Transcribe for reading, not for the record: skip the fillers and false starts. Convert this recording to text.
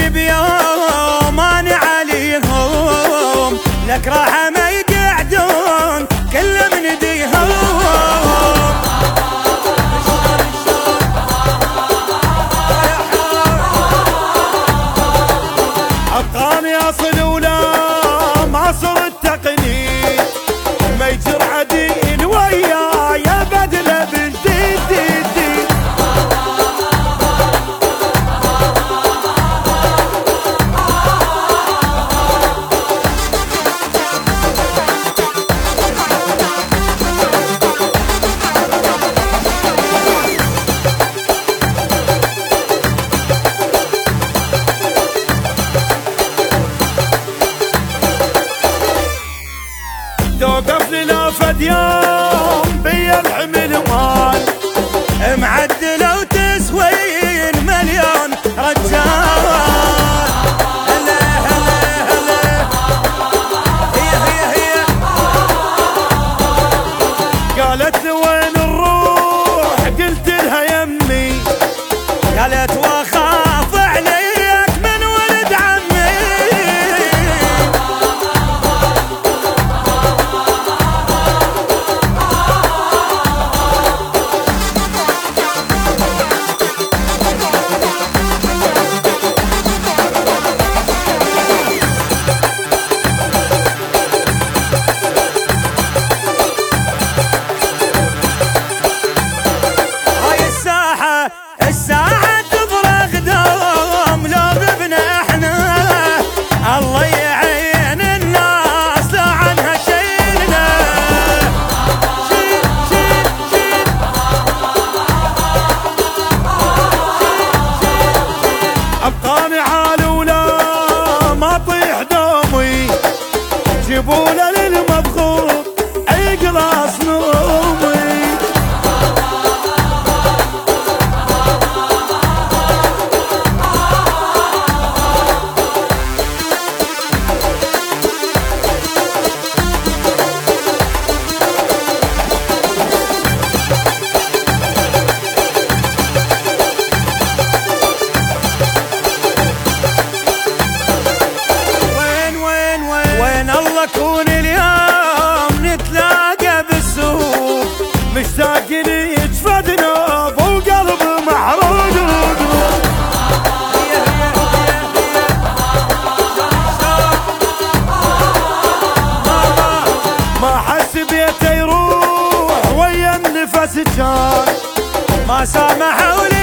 بيوم انا عليهم، لك راحة ما يقعدون كل من ديهم. عطاني اصل ولا معصر التقنين، ما يجر عديل وياي بدله بالجديد. توقف لنا فد يوم بيا الحمل مال، معدلة وتسوين مليون رجال. هلا هلا هلا هي قالت لي وين نروح؟ قلت لها يمي، قالت واخاف عليك من ولد عمي. الساعة تفرغ دوم لو غبنا احنا، الله يعين الناس لو عنها شيلنا. شيل شيل شيل ابقاني عال ولا ما طيح دومي، جيبونا للمضغوط اي قلاص نومي. وين الله كون اليوم نتلاقى بالسوق، مشتاق لي يجفد نوب وقلب محروق. ما حس بيته يروح ويا النفس كان، ما سامحوا لي